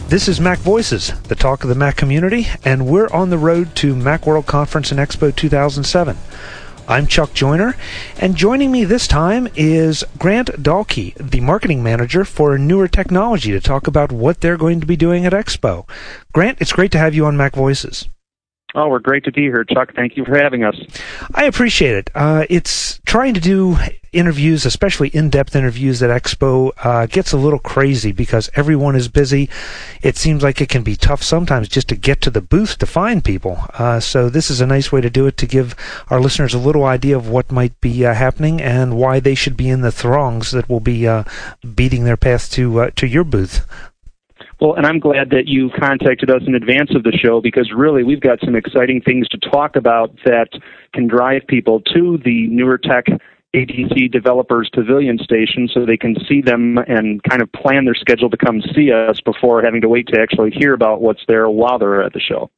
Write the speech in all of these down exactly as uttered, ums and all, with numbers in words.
This is Mac Voices, the talk of the Mac community, and we're on the road to Macworld Conference and Expo two thousand seven. I'm Chuck Joyner, and joining me this time is Grant Dahlke, the marketing manager for Newer Technology, to talk about what they're going to be doing at Expo. Grant, it's great to have you on Mac Voices. Oh, we're great to be here, Chuck. Thank you for having us. I appreciate it. Uh, it's trying to do interviews, especially in-depth interviews at Expo, uh, gets a little crazy because everyone is busy. It seems like it can be tough sometimes just to get to the booth to find people. Uh, so this is a nice way to do it, to give our listeners a little idea of what might be uh, happening and why they should be in the throngs that will be uh, beating their path to uh, to your booth. Well, and I'm glad that you contacted us in advance of the show, because really we've got some exciting things to talk about that can drive people to the Newer Tech A D C Developers Pavilion Station so they can see them and kind of plan their schedule to come see us before having to wait to actually hear about what's there while they're at the show.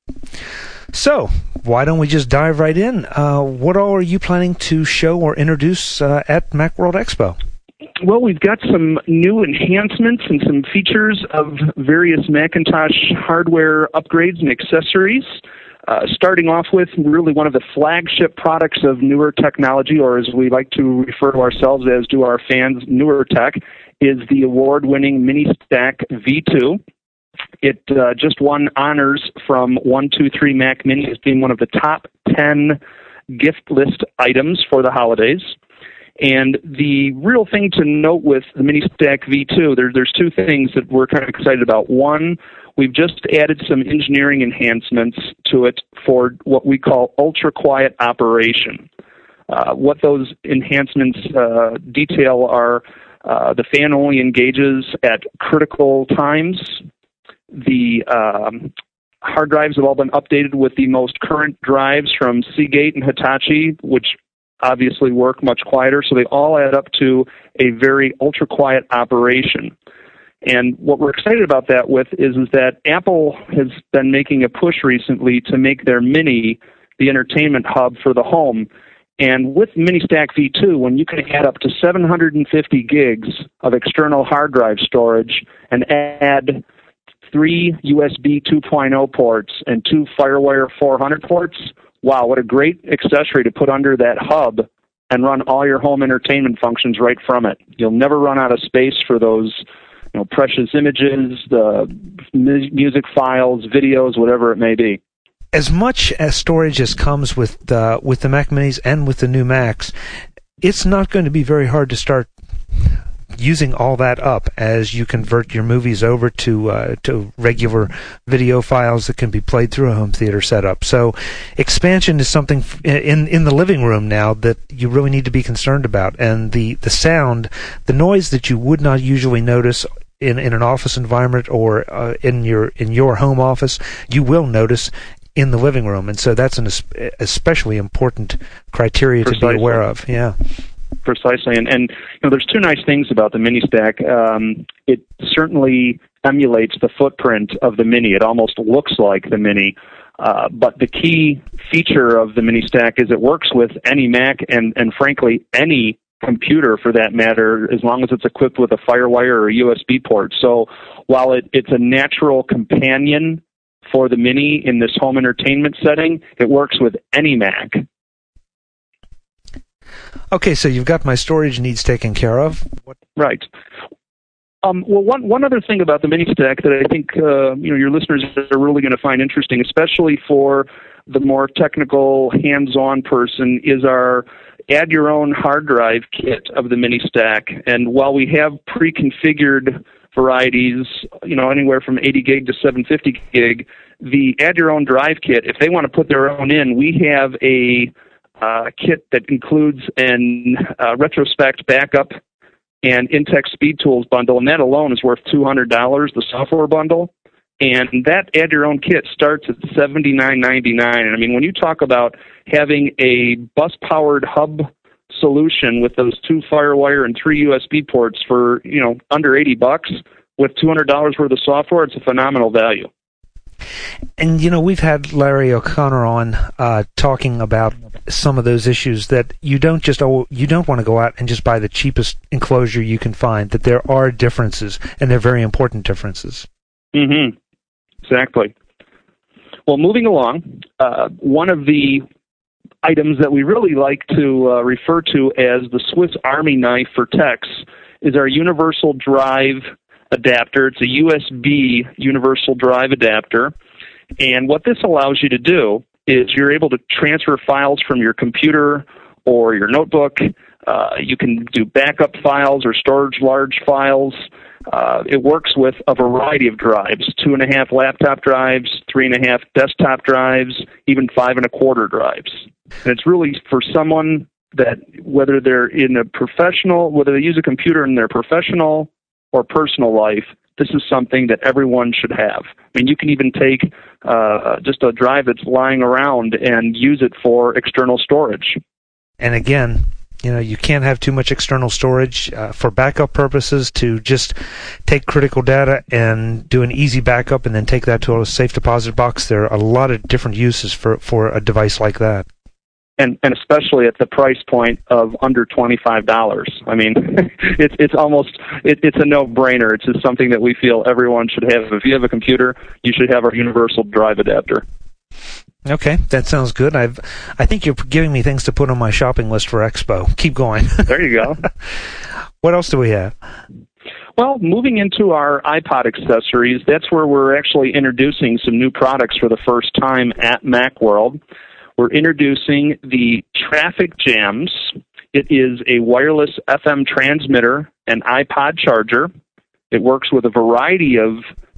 So, why don't we just dive right in? Uh, what all are you planning to show or introduce uh, at Macworld Expo? Well, we've got some new enhancements and some features of various Macintosh hardware upgrades and accessories. Uh, starting off with really one of the flagship products of Newer Technology, or as we like to refer to ourselves as do our fans, Newer Tech, is the award-winning Mini-Stack V two. It uh, just won honors from one two three Mac Mini as being one of the top ten gift list items for the holidays. And the real thing to note with the Mini-Stack V two, there, there's two things that we're kind of excited about. One, we've just added some engineering enhancements to it for what we call ultra-quiet operation. Uh, what those enhancements uh, detail are uh, the fan only engages at critical times. The um, hard drives have all been updated with the most current drives from Seagate and Hitachi, which obviously work much quieter, so they all add up to a very ultra-quiet operation. And what we're excited about that with is, is that Apple has been making a push recently to make their Mini the entertainment hub for the home. And with Mini-Stack V two, when you can add up to seven hundred fifty gigs of external hard drive storage and add three U S B two point oh ports and two FireWire four hundred ports, wow, what a great accessory to put under that hub and run all your home entertainment functions right from it. You'll never run out of space for those, you know, precious images, the mu- music files, videos, whatever it may be. As much as storage as comes with uh, with the Mac Minis and with the new Macs, it's not going to be very hard to start using all that up as you convert your movies over to uh, to regular video files that can be played through a home theater setup. So expansion is something in in the living room now that you really need to be concerned about. And the, the sound, the noise that you would not usually notice in, in an office environment or uh, in your in your home office, you will notice in the living room. And so that's an especially important criteria Precisely. to be aware of. Yeah. Precisely, and and you know, there's two nice things about the Mini-Stack. Um, it certainly emulates the footprint of the Mini. It almost looks like the Mini. Uh, but the key feature of the Mini-Stack is it works with any Mac and, and frankly, any computer for that matter, as long as it's equipped with a FireWire or a U S B port. So while it, it's a natural companion for the Mini in this home entertainment setting, it works with any Mac. Okay, so you've got my storage needs taken care of. What? Right. Um, well, one one other thing about the Mini-Stack that I think uh, you know your listeners are really going to find interesting, especially for the more technical, hands-on person, is our add your own hard drive kit of the Mini-Stack. And while we have pre-configured varieties, you know, anywhere from eighty gig to seven hundred fifty gig, the add your own drive kit, if they want to put their own in, we have a Uh, kit that includes an uh, retrospect backup and Intex Speed Tools bundle, and that alone is worth two hundred dollars, the software bundle. And that add your own kit starts at seventy-nine ninety-nine. And I mean, when you talk about having a bus-powered hub solution with those two FireWire and three U S B ports for, you know, under eighty bucks with two hundred dollars worth of software, it's a phenomenal value. And, you know, we've had Larry O'Connor on uh, talking about some of those issues that you don't just oh, you don't want to go out and just buy the cheapest enclosure you can find, that there are differences, and they're very important differences. Mm-hmm. Exactly. Well, moving along, uh, one of the items that we really like to uh, refer to as the Swiss Army knife for techs is our universal drive adapter. It's a U S B universal drive adapter. And what this allows you to do is you're able to transfer files from your computer or your notebook. Uh, you can do backup files or storage large files. Uh, it works with a variety of drives, two and a half laptop drives, three and a half desktop drives, even five and a quarter drives. And it's really for someone that, whether they're in a professional, whether they use a computer in their professional or personal life, this is something that everyone should have. I mean, you can even take uh, just a drive that's lying around and use it for external storage. And again, you know, you can't have too much external storage uh, for backup purposes. To just take critical data and do an easy backup and then take that to a safe deposit box. There are a lot of different uses for, for a device like that. And, and especially at the price point of under twenty-five dollars. I mean, it's it's almost, it, it's a no-brainer. It's just something that we feel everyone should have. If you have a computer, you should have our universal drive adapter. Okay, that sounds good. I've, I think you're giving me things to put on my shopping list for Expo. Keep going. There you go. What else do we have? Well, moving into our iPod accessories, that's where we're actually introducing some new products for the first time at Macworld. We're introducing the Traffic Jams. It is a wireless F M transmitter and iPod charger. It works with a variety of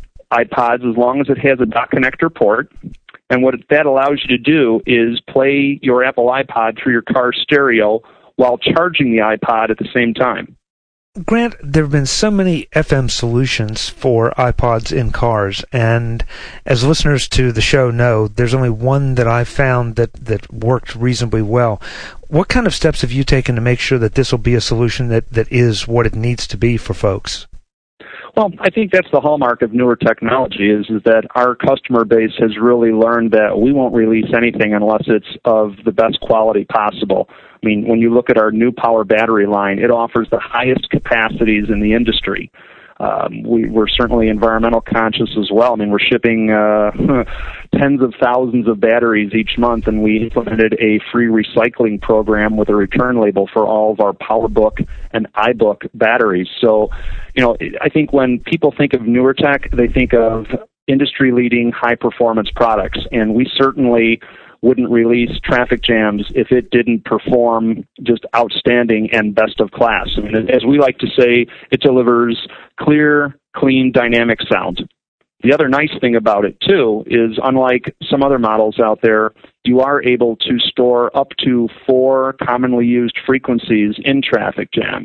iPods as long as it has a dock connector port. And what that allows you to do is play your Apple iPod through your car stereo while charging the iPod at the same time. Grant, there have been so many F M solutions for iPods in cars, and as listeners to the show know, there's only one that I've found that, that worked reasonably well. What kind of steps have you taken to make sure that this will be a solution that, that is what it needs to be for folks? Well, I think that's the hallmark of newer technology is, is that our customer base has really learned that we won't release anything unless it's of the best quality possible. I mean, when you look at our new power battery line, it offers the highest capacities in the industry. Um, we, we're certainly environmental conscious as well. I mean, we're shipping uh, tens of thousands of batteries each month, and we implemented a free recycling program with a return label for all of our PowerBook and iBook batteries. So, you know, I think when people think of newer tech, they think of industry-leading, high-performance products, and we certainly wouldn't release Traffic Jams if it didn't perform just outstanding and best of class. I mean, as we like to say, it delivers clear, clean, dynamic sound. The other nice thing about it, too, is unlike some other models out there, you are able to store up to four commonly used frequencies in Traffic Jams.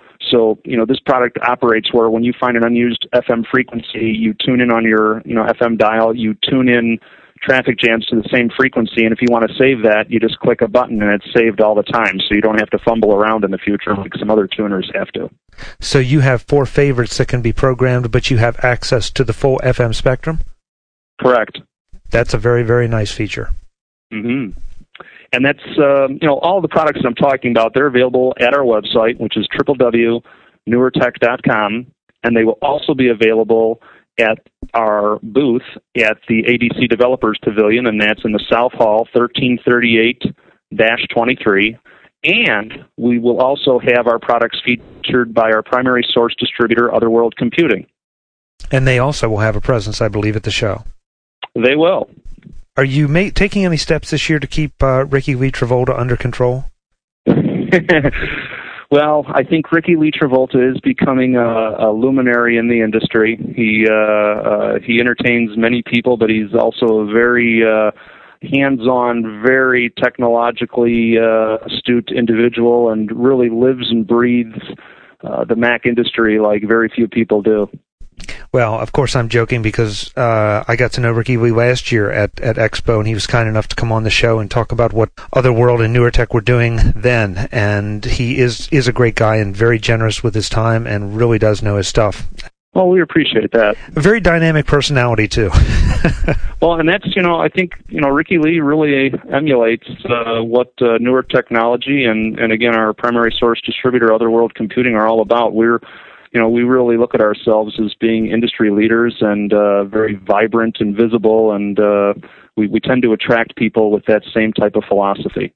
So, you know, this product operates where when you find an unused F M frequency, you tune in on your, you know, F M dial, you tune in Traffic Jams to the same frequency, and if you want to save that, you just click a button and it's saved all the time, so you don't have to fumble around in the future like some other tuners have to. So you have four favorites that can be programmed, but you have access to the full F M spectrum? Correct. That's a very, very nice feature. Mm-hmm. And that's, uh, you know, all the products I'm talking about, they're available at our website, which is w w w dot newer tech dot com, and they will also be available at our booth at the A D C Developers Pavilion, and that's in the South Hall, thirteen thirty-eight dash twenty-three. And we will also have our products featured by our primary source distributor, Otherworld Computing. And they also will have a presence, I believe, at the show. They will. Are you ma- taking any steps this year to keep uh, Ricky Lee Travolta under control? Well, I think Ricky Lee Travolta is becoming a, a luminary in the industry. He uh, uh, he entertains many people, but he's also a very uh, hands-on, very technologically uh, astute individual, and really lives and breathes uh, the Mac industry like very few people do. Well, of course, I'm joking because uh, I got to know Ricky Lee last year at, at Expo, and he was kind enough to come on the show and talk about what Otherworld and Newer Tech were doing then. And he is, is a great guy and very generous with his time and really does know his stuff. Well, we appreciate that. A very dynamic personality, too. Well, and that's, you know, I think, you know, Ricky Lee really emulates uh, what uh, Newer Technology and, and, again, our primary source distributor, Otherworld Computing, are all about. We're you know, we really look at ourselves as being industry leaders and uh, very vibrant and visible, and uh, we, we tend to attract people with that same type of philosophy.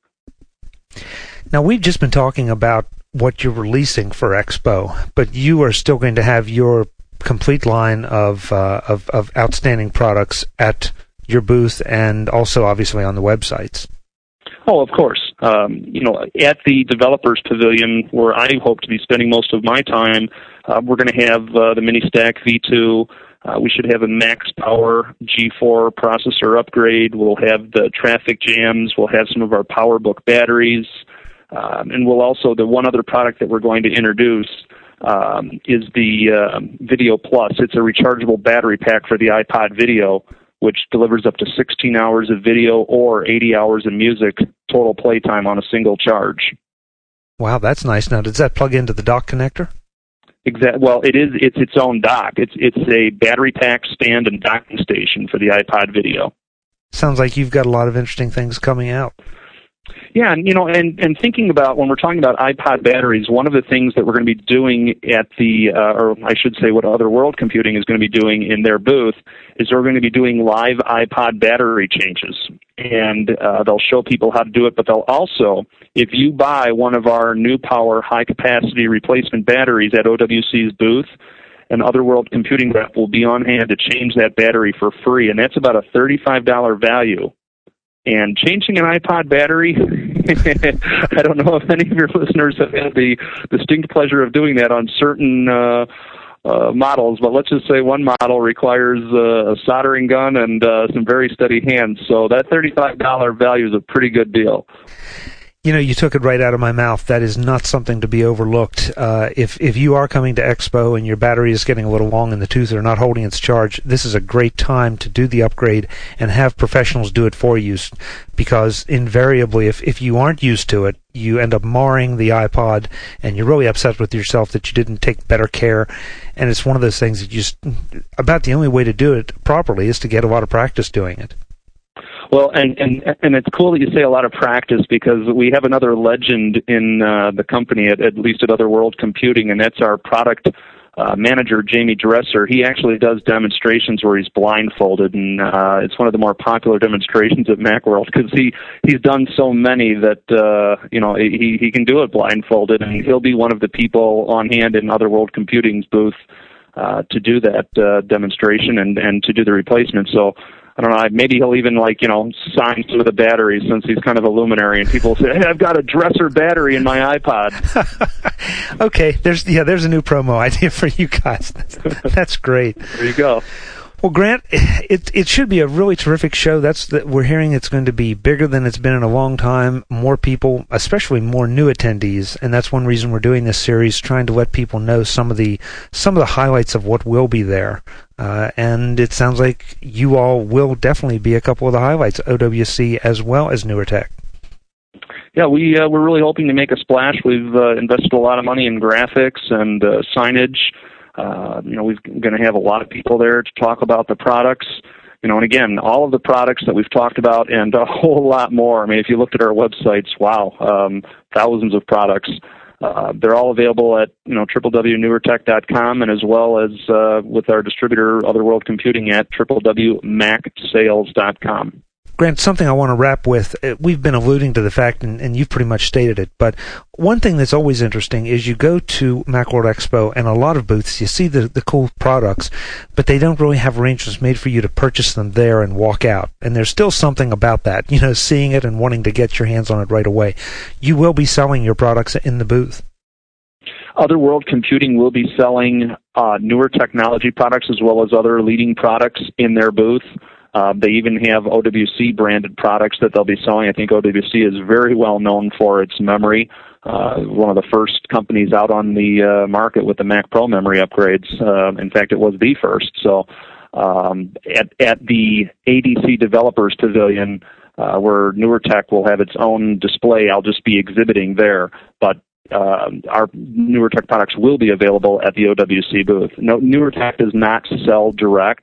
Now, we've just been talking about what you're releasing for Expo, but you are still going to have your complete line of, uh, of, of outstanding products at your booth and also obviously on the websites. Oh, of course. Um, you know, at the Developers Pavilion, where I hope to be spending most of my time, uh, we're going to have uh, the Mini-Stack V two. Uh, we should have a Max Power G four processor upgrade. We'll have the Traffic Jams. We'll have some of our PowerBook batteries. Um, and we'll also, the one other product that we're going to introduce um, is the uh, Video Plus. It's a rechargeable battery pack for the iPod Video, which delivers up to sixteen hours of video or eighty hours of music total playtime on a single charge. Wow, that's nice. Now, does that plug into the dock connector? Exactly. Well, it is. It's its own dock. It's it's a battery pack, stand, and docking station for the iPod Video. Sounds like you've got a lot of interesting things coming out. Yeah, and you know, and, and thinking about when we're talking about iPod batteries, one of the things that we're going to be doing at the, uh, or I should say, what Other World Computing is going to be doing in their booth is they're going to be doing live iPod battery changes, and uh, they'll show people how to do it. But they'll also, if you buy one of our New Power high capacity replacement batteries at O W C's booth, an Other World Computing rep will be on hand to change that battery for free, and that's about a thirty-five dollars value. And changing an iPod battery, I don't know if any of your listeners have had the distinct pleasure of doing that on certain uh, uh, models, but let's just say one model requires uh, a soldering gun and uh, some very steady hands. So that thirty-five dollars value is a pretty good deal. You know, you took it right out of my mouth. That is not something to be overlooked. Uh, if if you are coming to Expo and your battery is getting a little long in the tooth or not holding its charge, this is a great time to do the upgrade and have professionals do it for you, because invariably, if, if you aren't used to it, you end up marring the iPod, and you're really upset with yourself that you didn't take better care. And it's one of those things that you just, about the only way to do it properly is to get a lot of practice doing it. Well, and, and and it's cool that you say a lot of practice, because we have another legend in uh, the company, at, at least at Other World Computing, and that's our product uh, manager, Jamie Dresser. He actually does demonstrations where he's blindfolded, and uh, it's one of the more popular demonstrations at Macworld, because he, he's done so many that, uh, you know, he, he can do it blindfolded, and he'll be one of the people on hand in Other World Computing's booth uh, to do that uh, demonstration and, and to do the replacement. So I don't know, maybe he'll even, like, you know, sign some of the batteries, since he's kind of a luminary, and people say, hey, I've got a Dresser battery in my iPod. Okay, there's yeah, there's a new promo idea for you guys. That's, that's great. There you go. Well, Grant, it it should be a really terrific show. That's that we're hearing it's going to be bigger than it's been in a long time. More people, especially more new attendees, and that's one reason we're doing this series, trying to let people know some of the some of the highlights of what will be there. Uh, and it sounds like you all will definitely be a couple of the highlights, O W C as well as NewerTech. Yeah, we uh, we're really hoping to make a splash. We've uh, invested a lot of money in graphics and uh, signage. Uh, you know, we're going to have a lot of people there to talk about the products. You know, and again, all of the products that we've talked about and a whole lot more. I mean, if you looked at our websites, wow, um, thousands of products. Uh, they're all available at, you know, w w w dot newer tech dot com, and as well as uh, with our distributor, Other World Computing, at w w w dot mac sales dot com. Grant, something I want to wrap with, we've been alluding to the fact, and, and you've pretty much stated it, but one thing that's always interesting is you go to Macworld Expo and a lot of booths, you see the, the cool products, but they don't really have arrangements made for you to purchase them there and walk out. And there's still something about that, you know, seeing it and wanting to get your hands on it right away. You will be selling your products in the booth. Other World Computing will be selling uh, newer technology products as well as other leading products in their booth. Uh, they even have O W C branded products that they'll be selling. I think O W C is very well known for its memory. Uh, one of the first companies out on the uh, market with the Mac Pro memory upgrades. Uh, in fact, it was the first. So um, at, at the A D C Developers Pavilion, uh, where NewerTech will have its own display, I'll just be exhibiting there. But uh, our NewerTech products will be available at the O W C booth. No, NewerTech does not sell direct.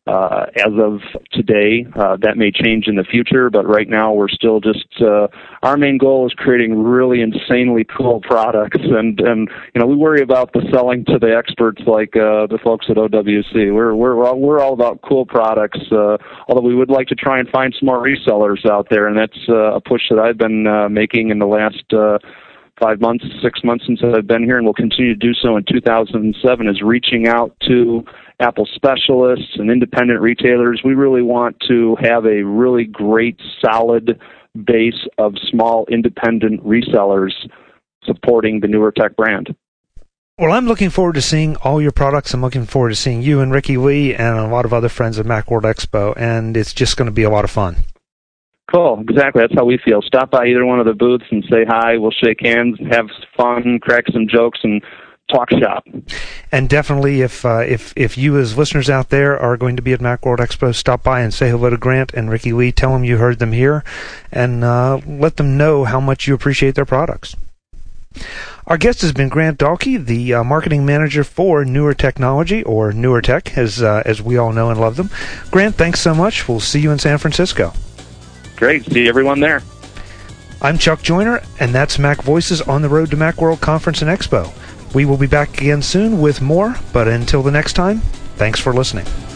Uh, as of today, uh, that may change in the future, but right now we're still just, uh, our main goal is creating really insanely cool products, and, and you know, we worry about the selling to the experts like uh, the folks at O W C. We're, we're, all, we're all about cool products, uh, although we would like to try and find some more resellers out there, and that's uh, a push that I've been uh, making in the last uh, five months, six months since I've been here, and will continue to do so in two thousand seven, is reaching out to Apple specialists and independent retailers. We really want to have a really great, solid base of small independent resellers supporting the NewerTech brand. Well, I'm looking forward to seeing all your products. I'm looking forward to seeing you and Ricky Lee and a lot of other friends at Macworld Expo, and it's just going to be a lot of fun. Cool, exactly. That's how we feel. Stop by either one of the booths and say hi. We'll shake hands, have fun, crack some jokes, and talk shop. And definitely, if uh, if if you as listeners out there are going to be at Macworld Expo, stop by and say hello to Grant and Ricky Lee. Tell them you heard them here, and uh, let them know how much you appreciate their products. Our guest has been Grant Dahlke, the uh, marketing manager for Newer Technology, or NewerTech, as uh, as we all know and love them. Grant, thanks so much. We'll see you in San Francisco. Great. See everyone there. I'm Chuck Joyner, and that's Mac Voices on the road to Macworld Conference and Expo. We will be back again soon with more, but until the next time, thanks for listening.